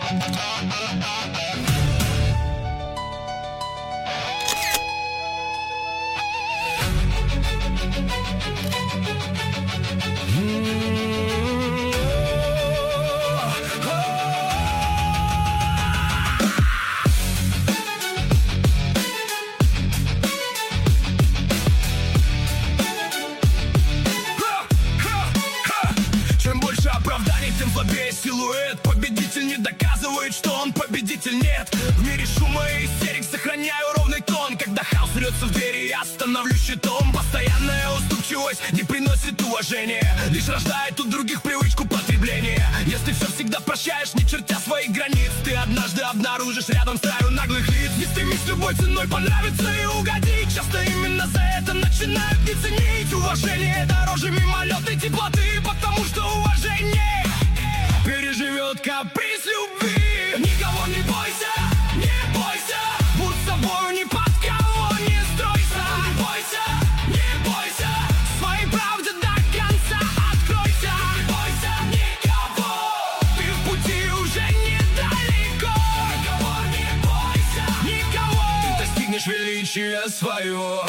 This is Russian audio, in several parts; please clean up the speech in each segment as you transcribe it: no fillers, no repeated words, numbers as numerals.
Чем больше оправданий, тем слабее силуэт. Победитель не доказывает, что он победитель, нет. В мире шума и истерик сохраняю ровный тон. Когда хаос рвется в двери, я становлюсь щитом. Постоянная уступчивость не приносит уважения, лишь рождает у других привычку потребления. Если все всегда прощаешь, не чертя своих границ, ты однажды обнаружишь рядом стаю наглых лиц. Не стремись любой ценой понравиться и угодить. Часто именно за это начинают не ценить. Уважение дороже мимолетной теплоты, потому что уважение переживет каприз любви. Никого не бойся, не бойся, будь собой, не под кого не стройся. Не бойся, не бойся, своей правде до конца откройся. Не бойся никого, ты в пути уже недалеко. Никого не бойся, никого, ты достигнешь величия своего.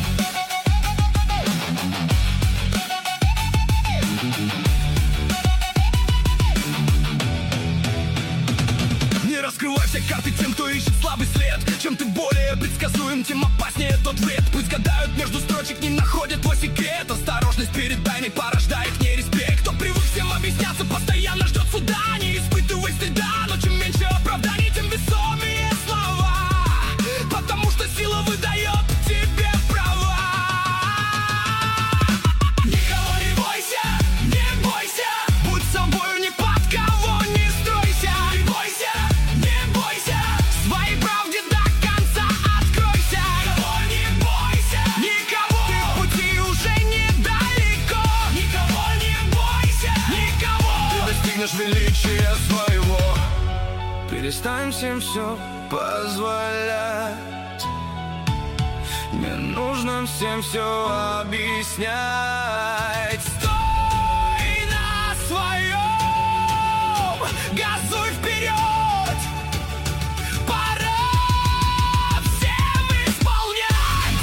Не раскрывай все карты тем, кто ищет слабый след. Чем ты более предсказуем, тем опаснее тот вред. Пусть гадают между строчек, не находят твой секрет. Осторожность перед тайной порождает нереспект. Кто привык всем объясняться, постоянно ждет суда. Не испытывай стыда, но чем меньше оправданий, тем весомее слова. Потому что сила выдает тебе права. Никого не бойся, не бойся, будь собой, не под кого не стройся. Не бойся, не бойся, своей правде до конца откройся. Никого не бойся, никого, ты в пути уже недалеко. Никого не бойся, никого, ты достигнешь величия своего. Перестань всем все позволять, не нужно всем все объяснять. Стой на своем, газуй вперед, пора всем исполнять.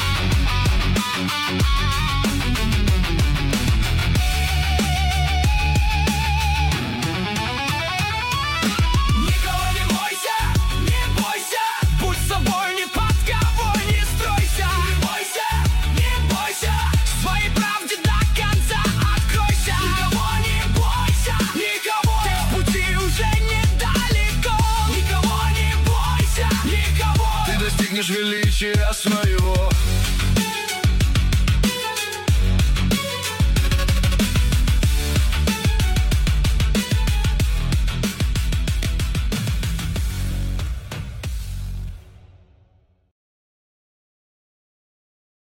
Никого не бойся, не бойся, будь собой, не под кого не стройся. Не бойся, не бойся, своей правде до конца откройся. Никого не бойся, никого, ты в пути уже недалеко. Никого не бойся, никого, ты достигнешь величия своего.